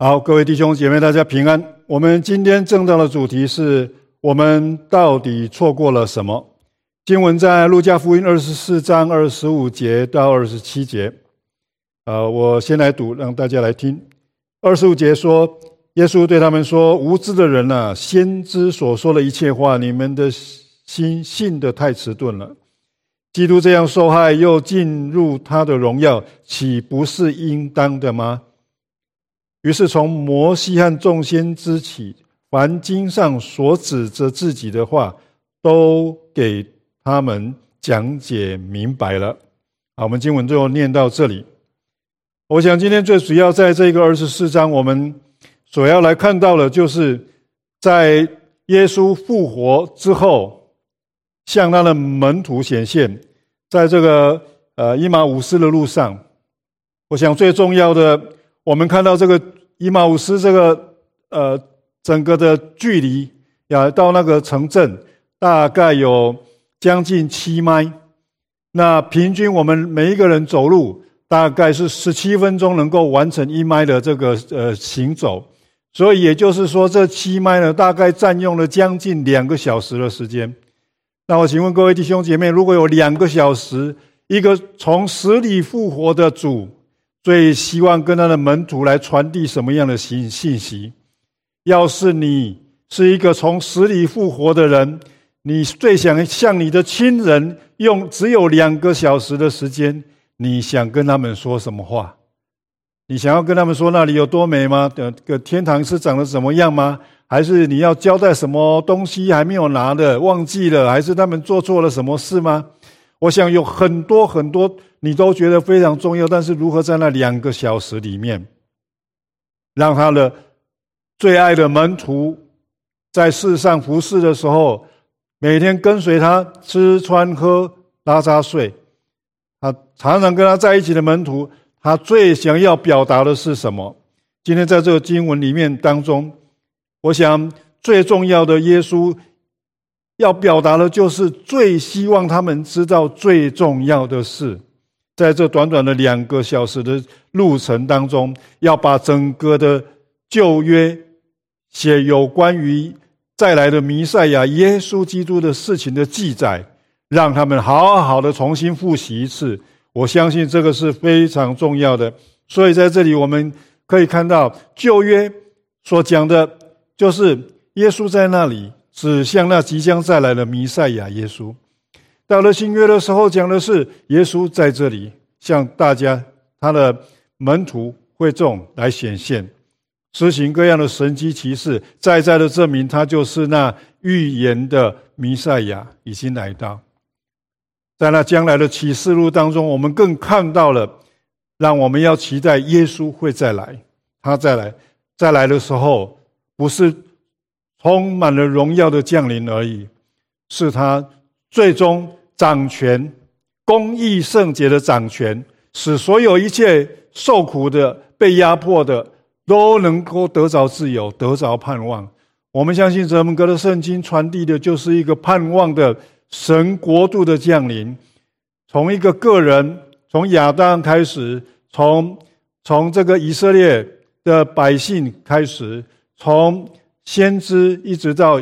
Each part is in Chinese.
好，各位弟兄姐妹，大家平安。我们今天正道的主题是我们到底错过了什么？经文在路加福音24章25节到27节。我先来读，让大家来听。25节说，耶稣对他们说：无知的人啊，先知所说的一切话，你们的心信得太迟钝了。基督这样受害，又进入他的荣耀，岂不是应当的吗？于是从摩西和众先知起，凡经上所指着自己的话，都给他们讲解明白了。好，我们经文最后念到这里。我想今天最主要在这个24章，我们所要来看到的，就是在耶稣复活之后，向他的门徒显现，在这个以马忤斯的路上。我想最重要的，我们看到这个以马忤斯这个整个的距离到那个城镇大概有将近7迈，那平均我们每一个人走路大概是17分钟能够完成1迈的这个行走，所以也就是说这7迈呢，大概占用了将近2个小时的时间。那我请问各位弟兄姐妹，如果有2个小时，一个从死里复活的主，最希望跟他的门徒来传递什么样的信息？要是你是一个从死里复活的人，你最想向你的亲人用只有2个小时的时间，你想跟他们说什么话？你想要跟他们说那里有多美吗？天堂是长得怎么样吗？还是你要交代什么东西还没有拿的忘记了？还是他们做错了什么事吗？我想有很多很多你都觉得非常重要，但是如何在那2个小时里面，让他的最爱的门徒在世上服侍的时候，每天跟随他吃穿喝拉撒睡，他常常跟他在一起的门徒，他最想要表达的是什么？今天在这个经文里面当中，我想最重要的，耶稣要表达的就是最希望他们知道最重要的事，在这短短的2个小时的路程当中，要把整个的旧约写有关于再来的弥赛亚耶稣基督的事情的记载，让他们好好的重新复习一次。我相信这个是非常重要的。所以在这里我们可以看到，旧约所讲的就是耶稣在那里指向那即将再来的弥赛亚耶稣。到了新约的时候，讲的是耶稣在这里向大家他的门徒会众来显现，施行各样的神迹奇事，再再的证明他就是那预言的弥赛亚已经来到。在那将来的启示录当中，我们更看到了让我们要期待耶稣会再来。他再来的时候，不是充满了荣耀的降临而已，是他最终掌权，公义圣洁的掌权，使所有一切受苦的被压迫的都能够得着自由，得着盼望。我们相信这门格的圣经传递的就是一个盼望的神国度的降临。从一个个人，从亚当开始，从这个以色列的百姓开始，从先知一直到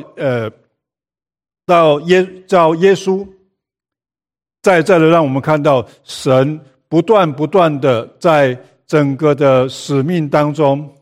耶稣，再的让我们看到神不断的在整个的使命当中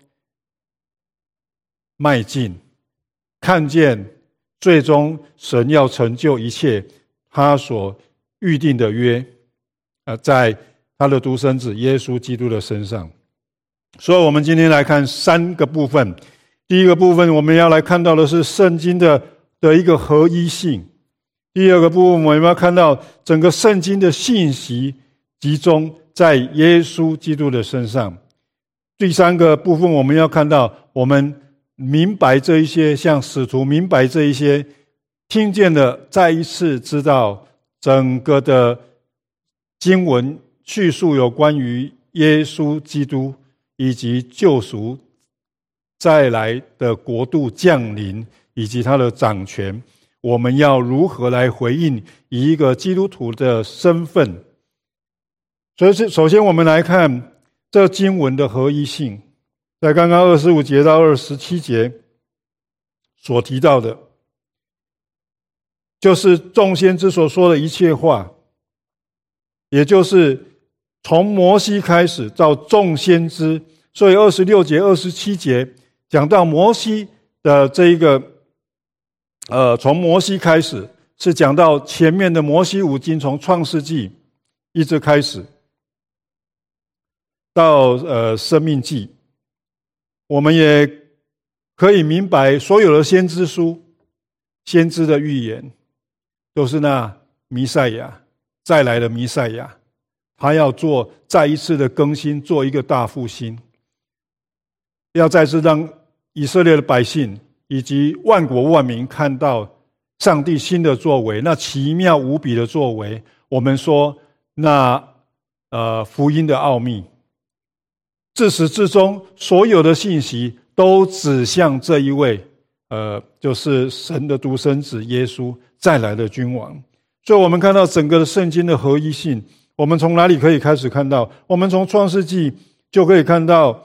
迈进，看见最终神要成就一切他所预定的约，在他的独生子耶稣基督的身上。所以我们今天来看3个部分。第一个部分我们要来看到的是圣经的一个合一性。第二个部分我们要看到整个圣经的信息集中在耶稣基督的身上。第3个部分我们要看到我们明白这一些，像使徒明白这一些，听见了再一次知道整个的经文叙述有关于耶稣基督以及救赎再来的国度降临以及他的掌权，我们要如何来回应以一个基督徒的身份。所以首先我们来看这经文的合一性。 在刚刚25节到27节所提到的，就是众先知所说的一切话，也就是从摩西开始到众先知，所以26节、27节讲到摩西的这一个从摩西开始，是讲到前面的摩西五经，从创世纪一直开始到申命记。我们也可以明白，所有的先知书、先知的预言，都是那弥赛亚再来的弥赛亚，他要做再一次的更新，做一个大复兴，要再次让以色列的百姓以及万国万民看到上帝新的作为，那奇妙无比的作为。我们说那福音的奥秘，自始至终所有的信息都指向这一位就是神的独生子耶稣再来的君王。所以我们看到整个的圣经的合一性，我们从哪里可以开始看到？我们从创世纪就可以看到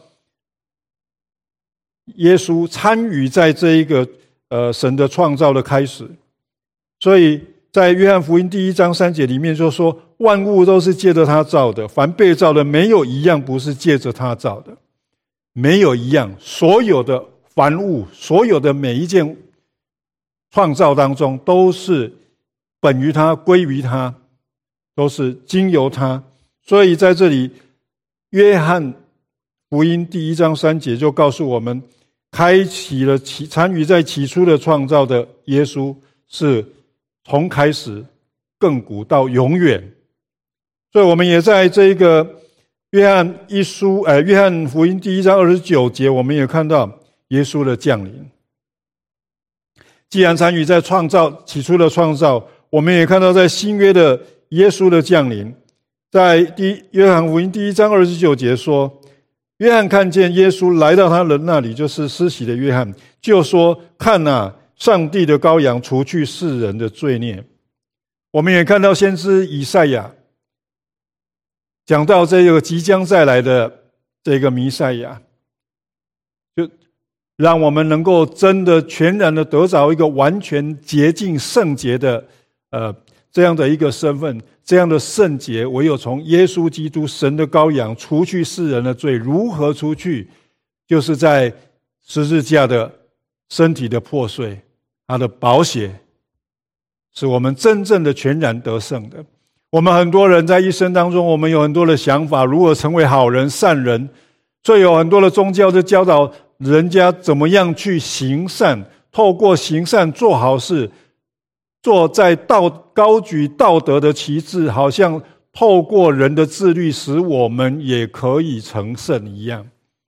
耶稣参与在这一个神的创造的开始。所以在约翰福音第1章3节里面就说，万物都是借着他造的，凡被造的没有一样不是借着他造的，没有一样，所有的凡物，所有的每一件创造当中，都是本于他，归于他，都是经由他。所以在这里约翰福音第1章3节就告诉我们，开启了参与在起初的创造的耶稣，是从开始亘古到永远。所以我们也在这个约翰福音第1章29节，我们也看到耶稣的降临。既然参与在创造起初的创造，我们也看到在新约的耶稣的降临。在约翰福音第1章29节说，约翰看见耶稣来到他人那里，就是施洗的约翰，就说，看啊，上帝的羔羊，除去世人的罪孽。我们也看到先知以赛亚讲到这个即将再来的这个弥赛亚，就让我们能够真的全然的得着一个完全洁净圣洁的这样的一个身份，这样的圣洁唯有从耶稣基督神的羔羊除去世人的罪。如何除去？就是在十字架的身体的破碎，他的宝血是我们真正的全然得胜的。我们很多人在一生当中，我们有很多的想法，如何成为好人善人，所以有很多的宗教就教导人家怎么样去行善，透过行善做好事，做在高举道德的旗帜，好像透过人的自律使我们也可以成圣一样。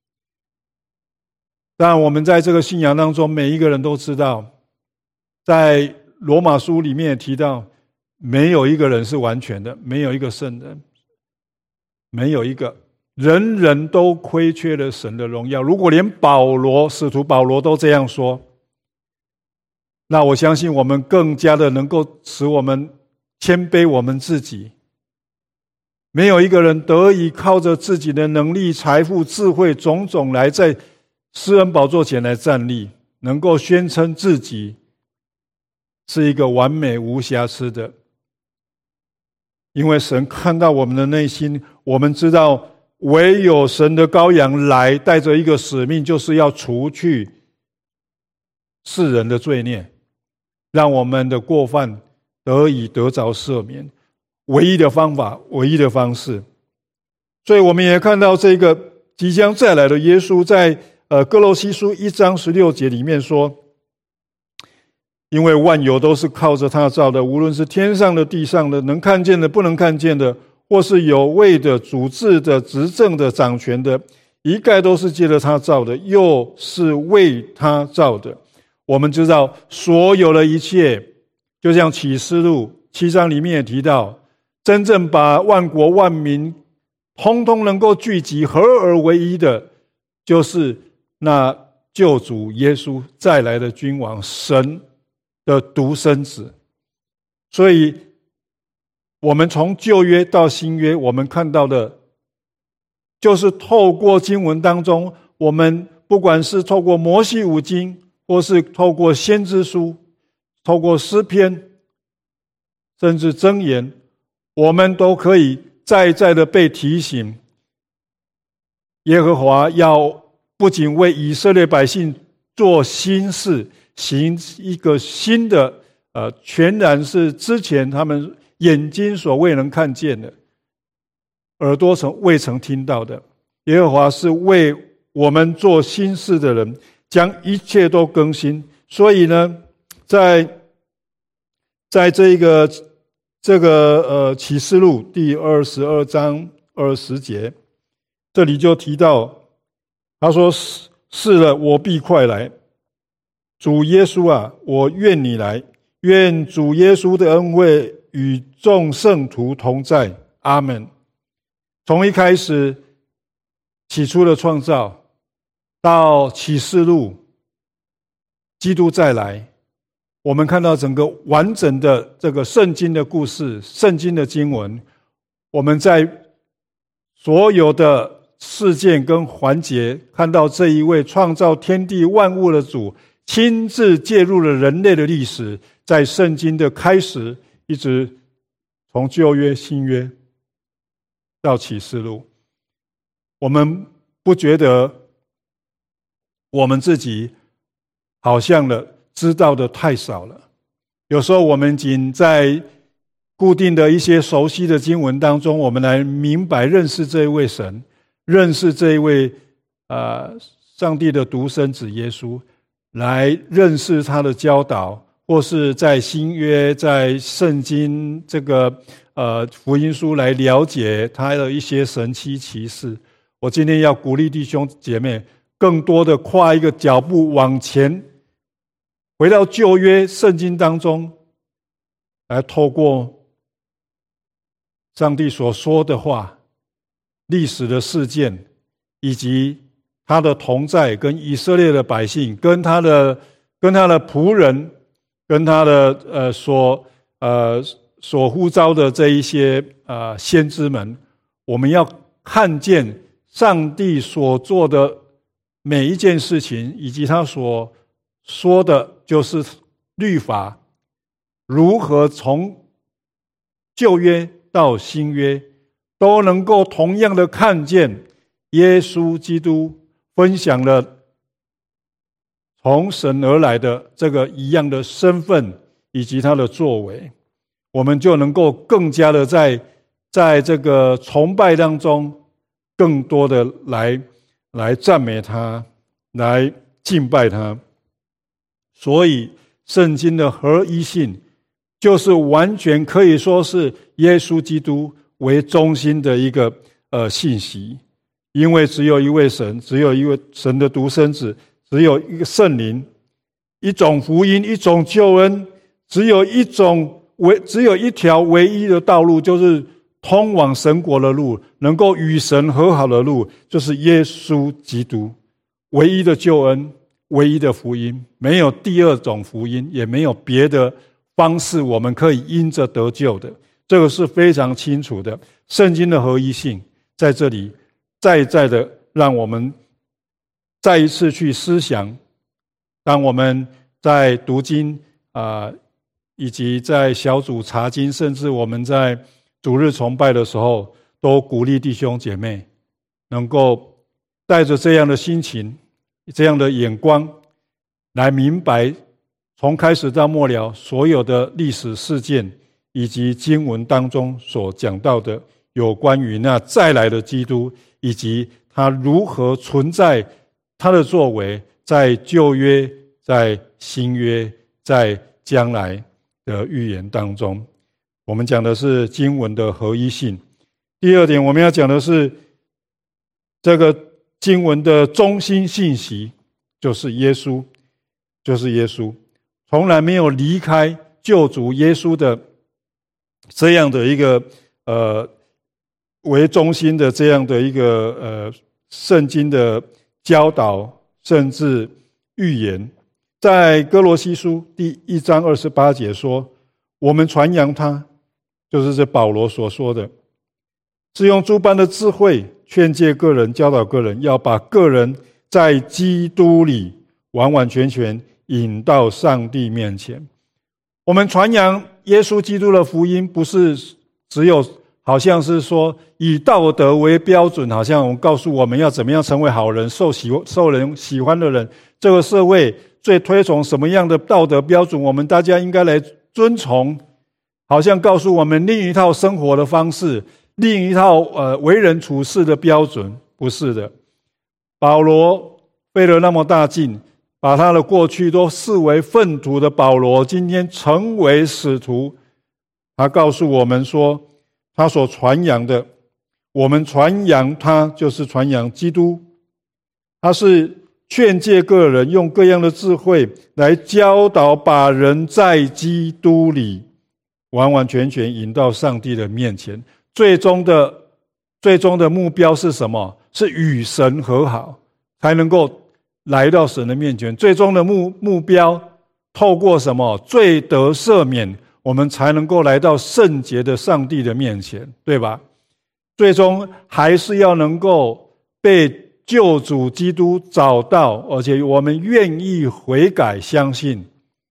当然我们在这个信仰当中，每一个人都知道，在罗马书里面也提到，没有一个人是完全的，没有一个圣人，没有一个，人人都亏缺了神的荣耀。如果连使徒保罗都这样说，那我相信我们更加的能够使我们谦卑我们自己。没有一个人得以靠着自己的能力、财富、智慧种种来在施恩宝座前来站立，能够宣称自己是一个完美无瑕疵的。因为神看到我们的内心，我们知道唯有神的羔羊来，带着一个使命，就是要除去世人的罪孽，让我们的过犯得着赦免。唯一的方法，唯一的方式。所以我们也看到这个即将再来的耶稣，在哥罗西书1章16节里面说，因为万有都是靠着他造的，无论是天上的地上的，能看见的不能看见的，或是有位的主治的执政的掌权的，一概都是借着他造的，又是为他造的。我们知道所有的一切，就像启示录7章里面也提到，真正把万国万民通通能够聚集合而为一的，就是那救主耶稣再来的君王，神的独生子。所以我们从旧约到新约，我们看到的就是透过经文当中， 我们不管是透过摩西五经，或是透过先知书，透过诗篇，甚至箴言，我们都可以再再的被提醒，耶和华要不仅为以色列百姓做新事，行一个新的全然是之前他们眼睛所未能看见的，耳朵未曾听到的。耶和华是为我们做新事的人，将一切都更新。所以呢，在这个启示录第22章20节，这里就提到，他说：“是了，我必快来。主耶稣啊，我愿你来。愿主耶稣的恩惠与众圣徒同在。阿们。”从一开始起初的创造，到启示录，基督再来，我们看到整个完整的这个圣经的故事，圣经的经文，我们在所有的事件跟环节，看到这一位创造天地万物的主亲自介入了人类的历史，在圣经的开始，一直从旧约、新约到启示录，我们不觉得我们自己好像知道的太少了。有时候我们仅在固定的一些熟悉的经文当中，我们来明白认识这一位神，认识这一位上帝的独生子耶稣，来认识他的教导，或是在新约在圣经这个福音书来了解他的一些神奇奇事。我今天要鼓励弟兄姐妹更多的跨一个脚步往前，回到旧约圣经当中，来透过上帝所说的话，历史的事件，以及他的同在，跟以色列的百姓，跟他的仆人，跟他的所呼召的这一些先知们，我们要看见上帝所做的每一件事情，以及他所说的就是律法，如何从旧约到新约都能够同样的看见耶稣基督分享了从神而来的这个一样的身份以及他的作为，我们就能够更加的在这个崇拜当中更多的来赞美他，来敬拜他。所以圣经的合一性就是完全可以说是耶稣基督为中心的一个信息，因为只有一位神，只有一位神的独生子，只有一个圣灵，一种福音，一种救恩，只有一条唯一的道路，就是通往神国的路，能够与神和好的路，就是耶稣基督，唯一的救恩，唯一的福音，没有第二种福音，也没有别的方式我们可以因着得救的，这个是非常清楚的。圣经的合一性在这里再再的让我们再一次去思想。当我们在读经以及在小组查经，甚至我们在主日崇拜的时候，都鼓励弟兄姐妹能够带着这样的心情，这样的眼光来明白从开始到末了所有的历史事件，以及经文当中所讲到的有关于那再来的基督，以及他如何存在，他的作为在旧约，在新约，在将来的预言当中。我们讲的是经文的合一性。第二点，我们要讲的是这个经文的中心信息，就是耶稣，就是耶稣，从来没有离开救主耶稣的这样的一个为中心的这样的一个圣经的教导，甚至预言。在哥罗西书第1章28节说，我们传扬他，就是这保罗所说的，是用诸般的智慧劝诫个人，教导个人，要把个人在基督里完完全全引到上帝面前。我们传扬耶稣基督的福音，不是只有好像是说以道德为标准，好像我们告诉我们要怎么样成为好人，受人喜欢的人。这个社会最推崇什么样的道德标准，我们大家应该来遵从，好像告诉我们另一套生活的方式，另一套为人处事的标准。不是的，保罗费了那么大劲，把他的过去都视为粪土的保罗，今天成为使徒。他告诉我们说，他所传扬的，我们传扬他就是传扬基督。他是劝诫个人，用各样的智慧来教导，把人在基督里完完全全引到上帝的面前。最终的目标是什么？是与神和好，才能够来到神的面前。最终的目标，透过什么？罪得赦免，我们才能够来到圣洁的上帝的面前，对吧？最终还是要能够被救主基督找到，而且我们愿意悔改相信，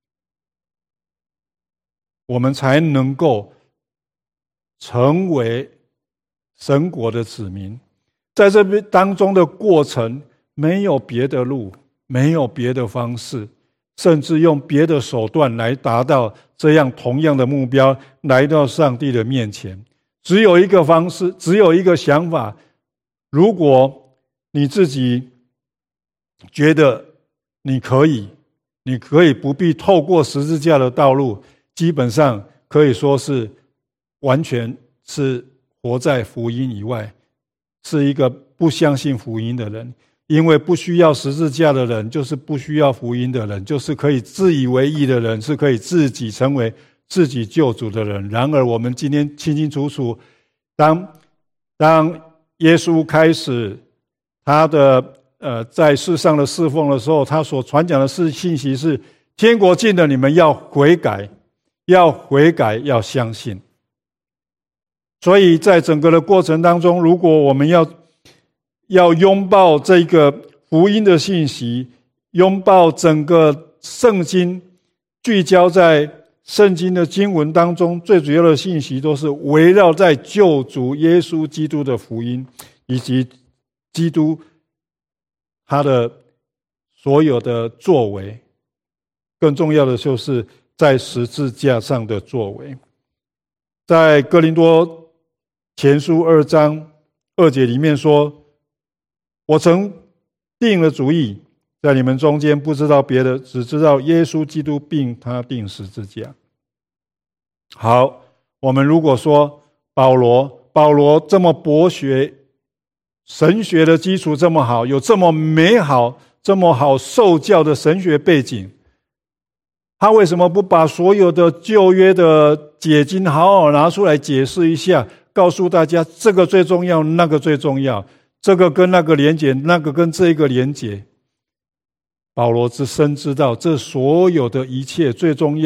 我们才能够成为神国的子民。在这边当中的过程，没有别的路，没有别的方式，甚至用别的手段来达到这样同样的目标，来到上帝的面前。只有一个方式，只有一个想法。如果你自己觉得你可以不必透过十字架的道路，基本上可以说是完全是活在福音以外，是一个不相信福音的人。因为不需要十字架的人，就是不需要福音的人，就是可以自以为义的人，是可以自己成为自己救主的人。然而我们今天清清楚楚，当耶稣开始他的在世上的侍奉的时候，他所传讲的信息是：天国近了，你们要悔改，要相信。所以在整个的过程当中，如果我们要拥抱这个福音的信息，拥抱整个圣经，聚焦在圣经的经文当中，最主要的信息都是围绕在救主耶稣基督的福音，以及基督他的所有的作为，更重要的就是在十字架上的作为。在哥林多前书2章2节里面说，我曾定了主意，在你们中间不知道别的，只知道耶稣基督并他钉十字架。好，我们如果说保罗这么博学，神学的基础这么好，有这么美好这么好受教的神学背景，他为什么不把所有的旧约的解经好好拿出来解释一下，告诉大家这个最重要，那个最重要，这个跟那个连结，那个跟这个连结。保罗深知道这所有的一切最终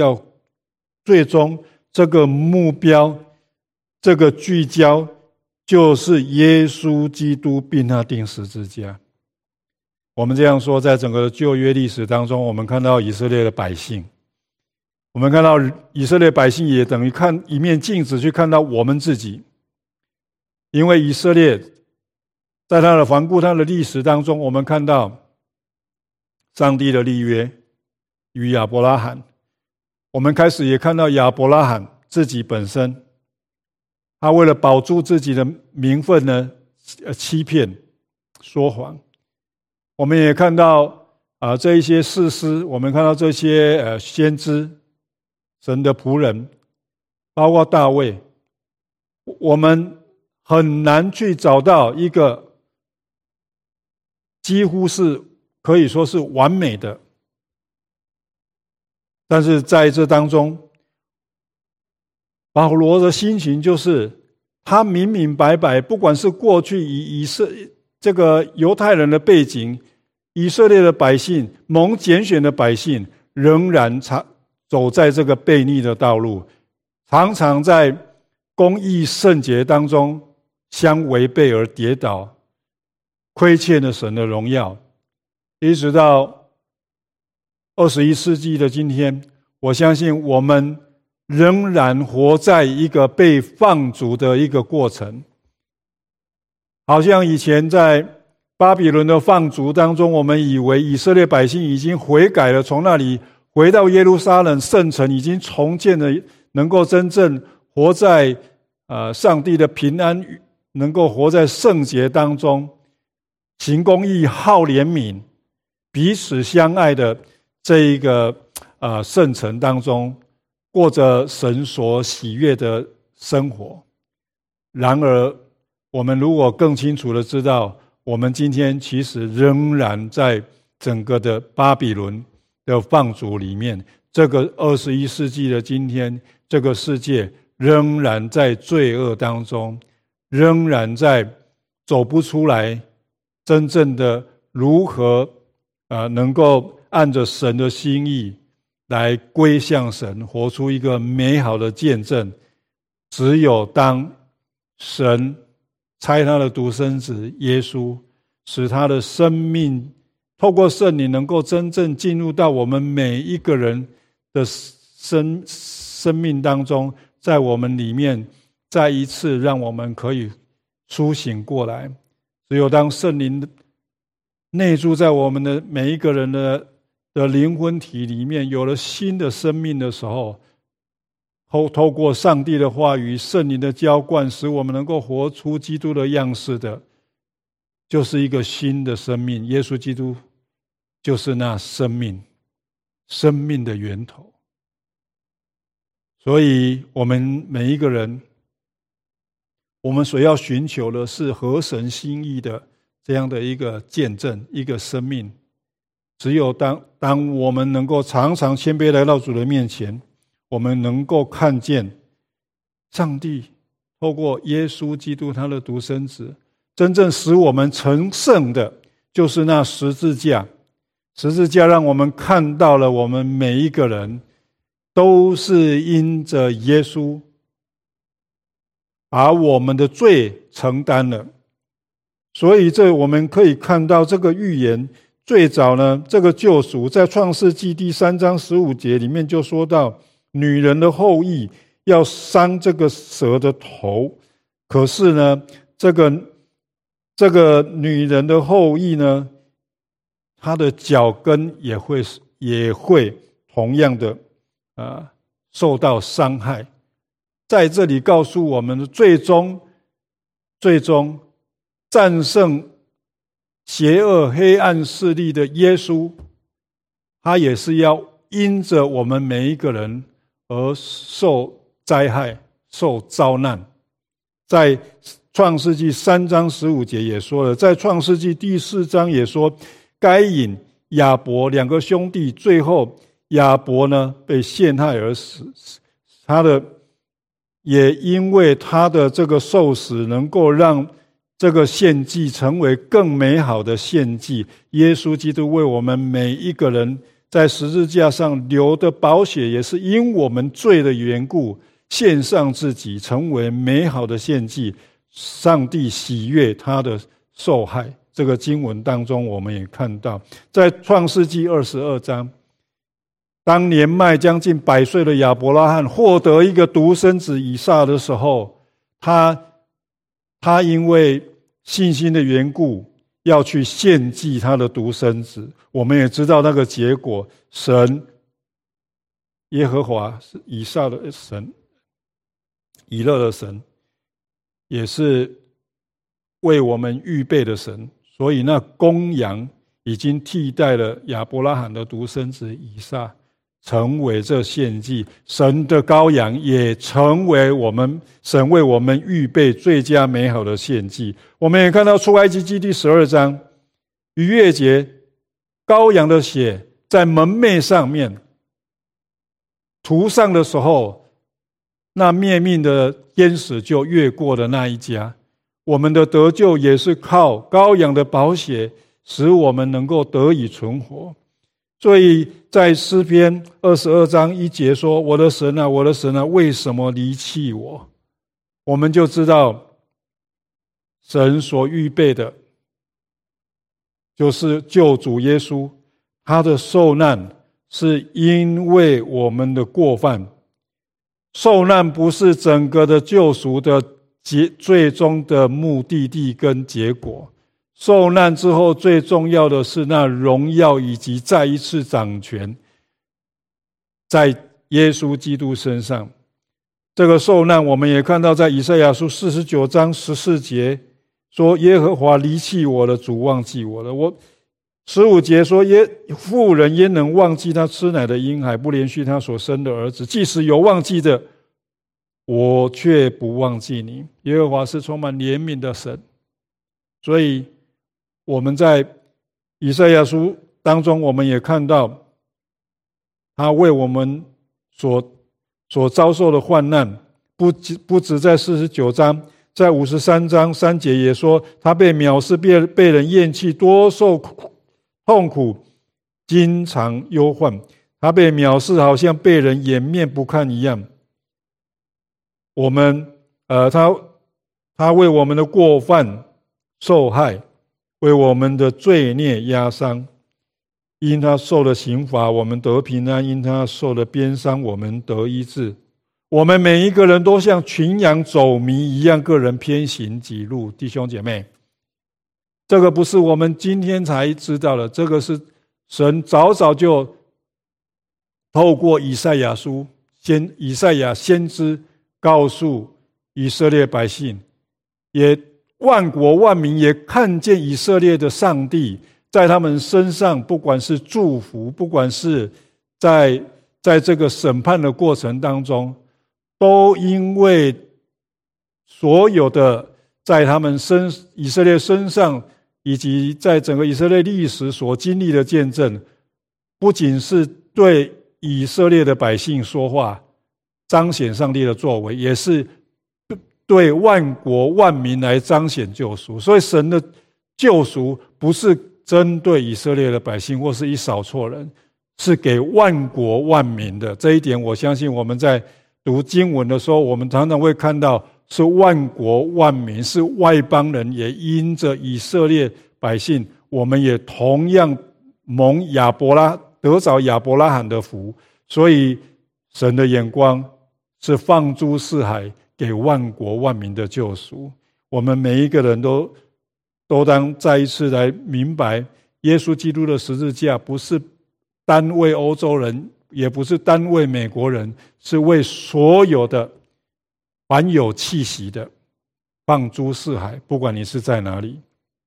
这个目标，这个聚焦，就是耶稣基督并他钉十字架。我们这样说，在整个旧约历史当中，我们看到以色列的百姓，我们看到以色列百姓也等于看一面镜子去看到我们自己。因为以色列在他的环顾他的历史当中，我们看到上帝的立约与亚伯拉罕，我们开始也看到亚伯拉罕自己本身，他为了保住自己的名分呢，欺骗说谎。我们也看到这一些士师，我们看到这些先知，神的仆人，包括大卫，我们很难去找到一个几乎是可以说是完美的。但是在这当中，保罗的心情就是他明明白白，不管是过去这个犹太人的背景，以色列的百姓，蒙拣选的百姓，仍然走在这个悖逆的道路，常常在公义圣洁当中相违背而跌倒，亏欠了神的荣耀。 一直到21世纪的今天，我相信我们仍然活在一个被放逐的一个过程。好像以前在巴比伦的放逐当中，我们以为以色列百姓已经悔改了，从那里回到耶路撒冷圣城，已经重建了，能够真正活在上帝的平安，能够活在圣洁当中，行公义、好怜悯、彼此相爱的这一个圣城当中，过着神所喜悦的生活。然而我们如果更清楚的知道，我们今天其实仍然在整个的巴比伦的放逐里面。这个21世纪的今天，这个世界仍然在罪恶当中，仍然在走不出来，真正的如何能够按着神的心意来归向神，活出一个美好的见证。只有当神差他的独生子耶稣，使他的生命透过圣灵能够真正进入到我们每一个人的生命当中，在我们里面再一次让我们可以苏醒过来。只有当圣灵内住在我们的每一个人的灵魂体里面，有了新的生命的时候，透过上帝的话语、圣灵的浇灌，使我们能够活出基督的样式的，就是一个新的生命。耶稣基督就是那生命，生命的源头。所以我们每一个人，我们所要寻求的是合神心意的这样的一个见证，一个生命。只有当我们能够常常谦卑来到主的面前，我们能够看见上帝透过耶稣基督他的独生子，真正使我们成圣的，就是那十字架。十字架让我们看到了我们每一个人都是因着耶稣把我们的罪承担了。所以我们可以看到这个预言最早呢，这个救赎在创世纪第3章15节里面就说到，女人的后裔要伤这个蛇的头。可是呢，这个女人的后裔呢，她的脚跟也会同样的受到伤害。在这里告诉我们的最终战胜邪恶黑暗势力的耶稣，他也是要因着我们每一个人而受灾害、受遭难。在创世纪3章15节也说了，在创世纪第4章也说，该隐、亚伯两个兄弟，最后亚伯呢被陷害而死，也因为他的这个受死，能够让这个献祭成为更美好的献祭。耶稣基督为我们每一个人在十字架上流的宝血，也是因我们罪的缘故献上自己，成为美好的献祭。上帝喜悦他的受害。这个经文当中我们也看到，在创世纪22章，当年迈将近100岁的亚伯拉罕获得一个独生子以撒的时候，他因为信心的缘故要去献祭他的独生子。我们也知道那个结果，神耶和华是以撒的神，以勒的神，也是为我们预备的神。所以那公羊已经替代了亚伯拉罕的独生子以撒，成为这献祭。神的羔羊也成为神为我们预备最佳美好的献祭。我们也看到出埃及记第12章，逾越节羔羊的血在门楣上面涂上的时候，那灭命的天使就越过了那一家。我们的得救也是靠羔羊的宝血，使我们能够得以存活。所以在诗篇22章1节说，我的神啊，我的神啊，为什么离弃我？我们就知道神所预备的就是救主耶稣，他的受难是因为我们的过犯。受难不是整个的救赎的最终的目的地跟结果，受难之后最重要的是那荣耀以及再一次掌权在耶稣基督身上。这个受难我们也看到在以赛亚书49章14节说，耶和华离弃我了，主忘记我了。15节说，妇人焉能忘记他吃奶的婴孩，不连续他所生的儿子？即使有忘记的，我却不忘记你。耶和华是充满怜悯的神。所以我们在以赛亚书当中，我们也看到他为我们所遭受的患难，不止在49章，在53章3节也说，他被藐视，被人厌弃，多受痛苦，经常忧患。他被藐视，好像被人掩面不看一样。他为我们的过犯受害，为我们的罪孽压伤。因他受了刑罚，我们得平安；因他受了鞭伤，我们得医治。我们每一个人都像群羊走迷一样，个人偏行己路。弟兄姐妹，这个不是我们今天才知道的，这个是神早早就透过以赛亚先知告诉以色列百姓，也万国万民也看见以色列的上帝在他们身上，不管是祝福，不管是在这个审判的过程当中，都因为所有的在他们以色列身上，以及在整个以色列历史所经历的见证，不仅是对以色列的百姓说话，彰显上帝的作为，也是对万国万民来彰显救赎。所以神的救赎不是针对以色列的百姓或是一少撮人，是给万国万民的。这一点我相信我们在读经文的时候，我们常常会看到是万国万民，是外邦人也因着以色列百姓，我们也同样得着亚伯拉罕的福。所以神的眼光是放诸四海，给万国万民的救赎。我们每一个人都当再一次来明白，耶稣基督的十字架不是单为欧洲人，也不是单为美国人，是为所有的凡有气息的，放诸四海，不管你是在哪里。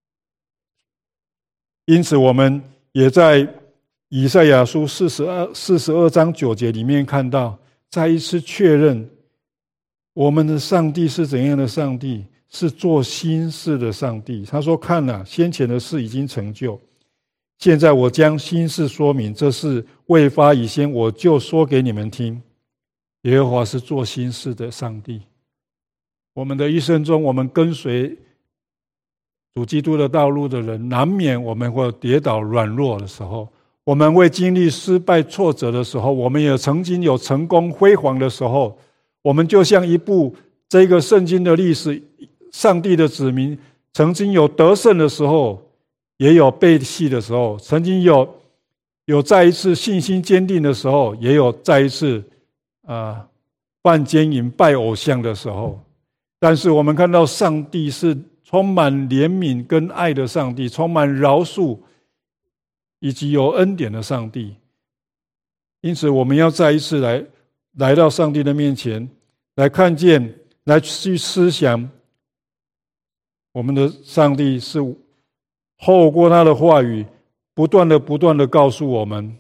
因此我们也在以赛亚书42章9节里面看到，再一次确认我们的上帝是怎样的上帝，是做新事的上帝。他说，看啊，先前的事已经成就，现在我将新事说明，这事未发以先，我就说给你们听。耶和华是做新事的上帝。我们的一生中，我们跟随主基督的道路的人，难免我们会跌倒软弱的时候，我们会经历失败挫折的时候，我们也曾经有成功辉煌的时候。我们就像一部这个圣经的历史，上帝的子民曾经有得胜的时候，也有背弃的时候，曾经有再一次信心坚定的时候，也有再一次犯奸淫拜偶像的时候。但是我们看到上帝是充满怜悯跟爱的上帝，充满饶恕以及有恩典的上帝。因此我们要再一次来到上帝的面前，来看见，来去思想，我们的上帝是透过他的话语不断的告诉我们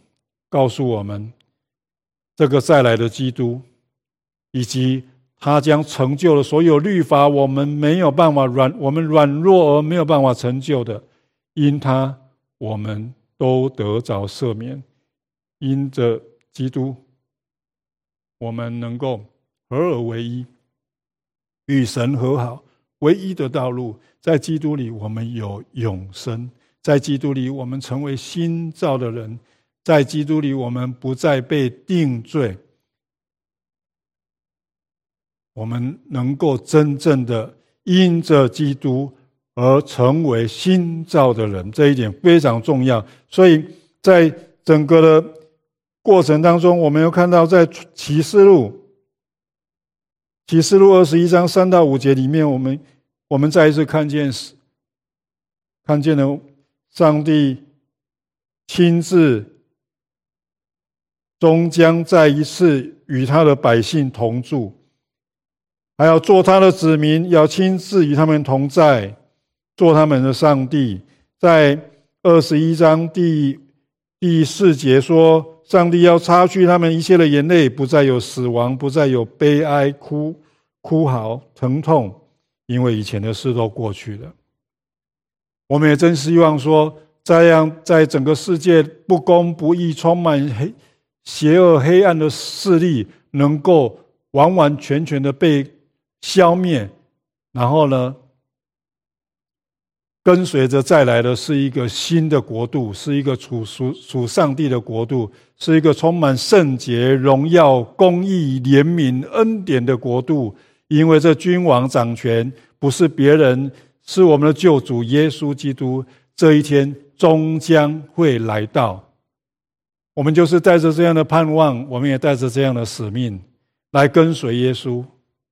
这个再来的基督，以及他将成就了所有律法我们没有办法我们软弱而没有办法成就的，因他我们都得着赦免。因着基督，我们能够合而为一，与神和好。唯一的道路，在基督里我们有永生，在基督里我们成为新造的人，在基督里我们不再被定罪，我们能够真正的因着基督而成为新造的人，这一点非常重要。所以在整个的过程当中，我们又看到在启示录21章3到5节里面，我们再一次看见了上帝亲自终将再一次与他的百姓同住，还要做他的子民，要亲自与他们同在，做他们的上帝。在21章第4节说，上帝要擦去他们一切的眼泪，不再有死亡，不再有悲哀、哭嚎、疼痛，因为以前的事都过去了。我们也真希望说，这样在整个世界不公不义、充满邪恶黑暗的势力能够完完全全的被消灭，然后呢，跟随着再来的是一个新的国度，是一个属上帝的国度，是一个充满圣洁、荣耀、公义、怜悯、恩典的国度。因为这君王掌权不是别人，是我们的救主耶稣基督，这一天终将会来到。我们就是带着这样的盼望，我们也带着这样的使命来跟随耶稣。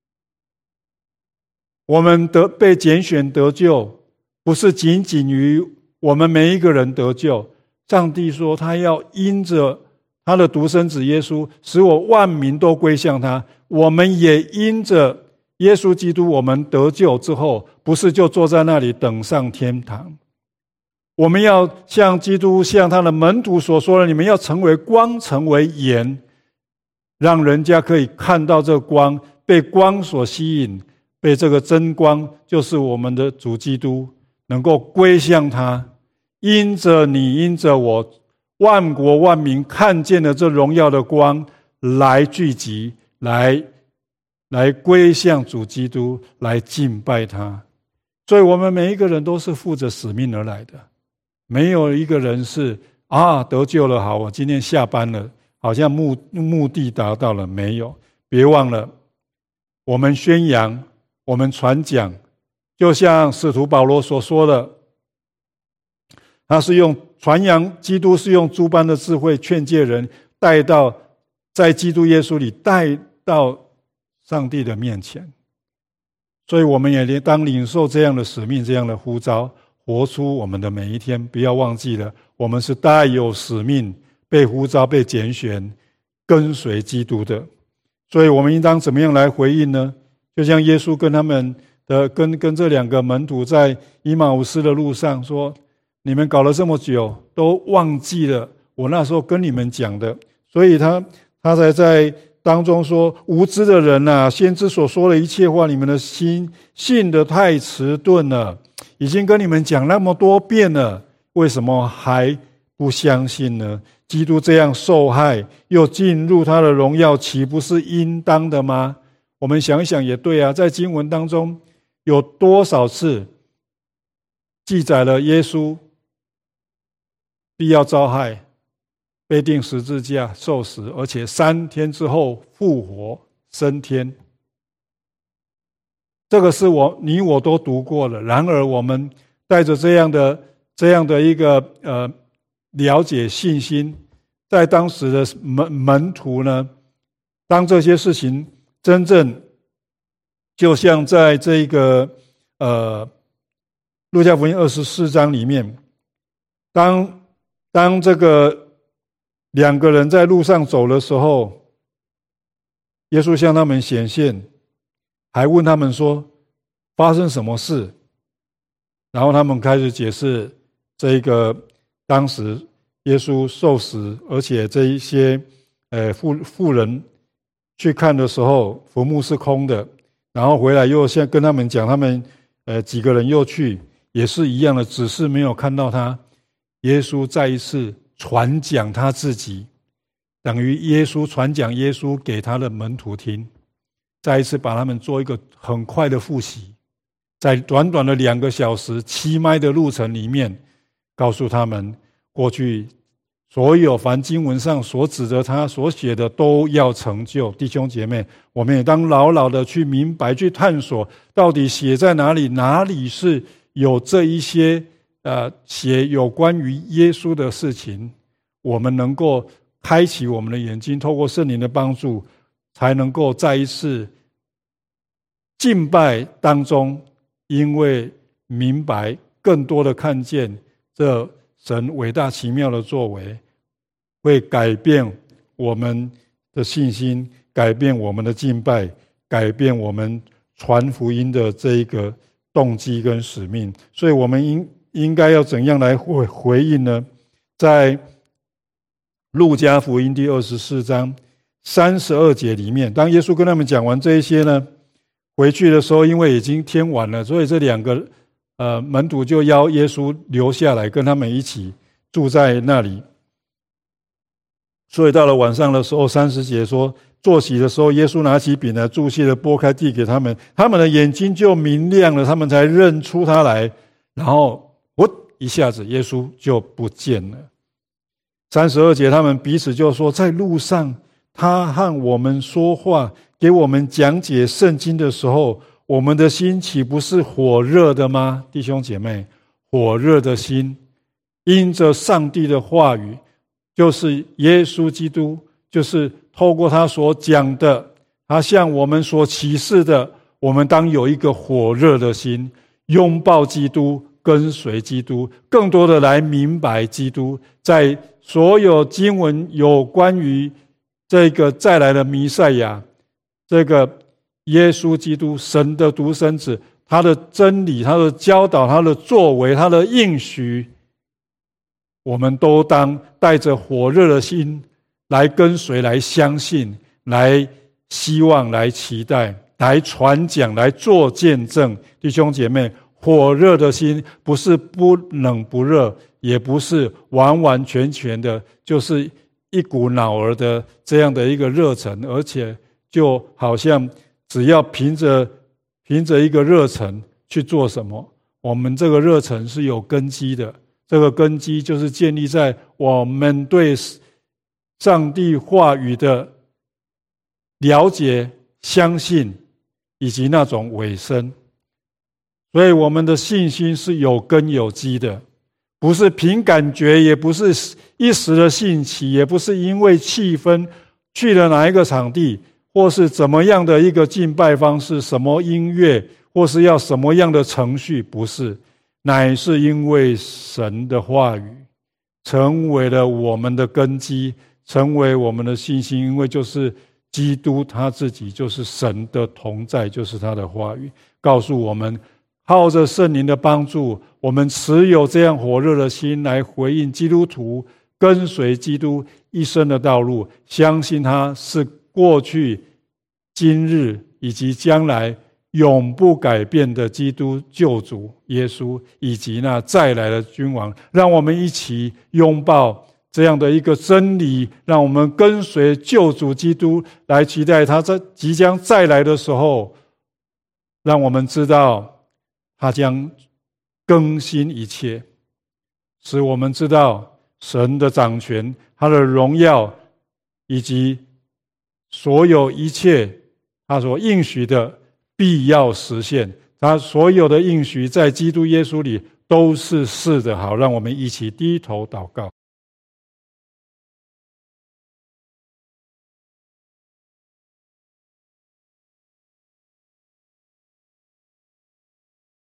我们被拣选得救，不是仅仅于我们每一个人得救。上帝说他要因着他的独生子耶稣，使我万民都归向他。我们也因着耶稣基督，我们得救之后，不是就坐在那里等上天堂。我们要像基督像他的门徒所说的，你们要成为光，成为盐，让人家可以看到这光，被光所吸引，被这个真光就是我们的主基督能够归向他。因着你，因着我，万国万民看见了这荣耀的光，来聚集，来归向主基督，来敬拜他。所以我们每一个人都是负着使命而来的，没有一个人是得救了，好，我今天下班了，好像目的达到了。没有，别忘了，我们宣扬，我们传讲，就像使徒保罗所说的，他是用传扬基督，是用诸般的智慧劝诫人，带到在基督耶稣里，带到上帝的面前。所以我们也当领受这样的使命，这样的呼召，活出我们的每一天。不要忘记了，我们是带有使命，被呼召，被拣选，跟随基督的。所以我们应当怎么样来回应呢？就像耶稣跟他们的跟这两个门徒在以马忤斯的路上说，你们搞了这么久，都忘记了我那时候跟你们讲的。所以他才在当中说，无知的人啊，先知所说的一切话，你们的心信得太迟钝了，已经跟你们讲那么多遍了，为什么还不相信呢？基督这样受害又进入他的荣耀，岂不是应当的吗？我们想一想也对啊，在经文当中有多少次记载了耶稣必要遭害，被钉十字架受死，而且3天之后复活升天。这个是你我都读过了。然而我们带着这样的一个了解信心，在当时的门徒呢，当这些事情真正就像在这个路加福音24章里面，当这个2个人在路上走的时候，耶稣向他们显现，还问他们说发生什么事，然后他们开始解释这个当时耶稣受死，而且这一些妇人去看的时候坟墓是空的，然后回来又跟他们讲，他们几个人又去也是一样的，只是没有看到他。耶稣再一次传讲他自己，等于耶稣传讲耶稣给他的门徒听，再一次把他们做一个很快的复习，在短短的2个小时7迈的路程里面，告诉他们过去所有凡经文上所指着他所写的都要成就。弟兄姐妹，我们也当牢牢的去明白，去探索到底写在哪里，哪里是有这一些写有关于耶稣的事情，我们能够开启我们的眼睛，透过圣灵的帮助，才能够在一次敬拜当中，因为明白更多的看见这神伟大奇妙的作为，会改变我们的信心，改变我们的敬拜，改变我们传福音的这一个动机跟使命。所以我们应该要怎样来回应呢？在路加福音第24章32节里面，当耶稣跟他们讲完这一些呢，回去的时候因为已经天晚了，所以这两个门徒就邀耶稣留下来跟他们一起住在那里。所以到了晚上的时候，30节说，坐席的时候，耶稣拿起饼来，祝谢了，拨开递给他们，他们的眼睛就明亮了，他们才认出他来，然后一下子耶稣就不见了。32节，他们彼此就说，在路上他和我们说话，给我们讲解圣经的时候，我们的心岂不是火热的吗？弟兄姐妹，火热的心，因着上帝的话语，就是耶稣基督，就是透过他所讲的，他向我们所启示的，我们当有一个火热的心，拥抱基督，跟随基督，更多的来明白基督。在所有经文有关于这个再来的弥赛亚，这个耶稣基督，神的独生子，他的真理，他的教导，他的作为，他的应许，我们都当带着火热的心来跟随，来相信，来希望，来期待，来传讲，来做见证。弟兄姐妹，火热的心不是不冷不热，也不是完完全全的就是一股脑儿的这样的一个热忱，而且就好像只要凭着一个热忱去做什么，我们这个热忱是有根基的，这个根基就是建立在我们对上帝话语的了解、相信以及那种委身。所以我们的信心是有根有基的，不是凭感觉，也不是一时的兴起，也不是因为气氛去了哪一个场地，或是怎么样的一个敬拜方式，什么音乐，或是要什么样的程序，不是，乃是因为神的话语成为了我们的根基，成为我们的信心。因为就是基督他自己就是神的同在，就是他的话语告诉我们，靠着圣灵的帮助，我们持有这样火热的心来回应基督徒，跟随基督一生的道路，相信他是过去、今日以及将来永不改变的基督救主耶稣，以及那再来的君王。让我们一起拥抱这样的一个真理，让我们跟随救主基督，来期待他在即将再来的时候，让我们知道他将更新一切，使我们知道神的掌权，他的荣耀，以及所有一切他所应许的必要实现。他所有的应许在基督耶稣里都是是的。好，让我们一起低头祷告。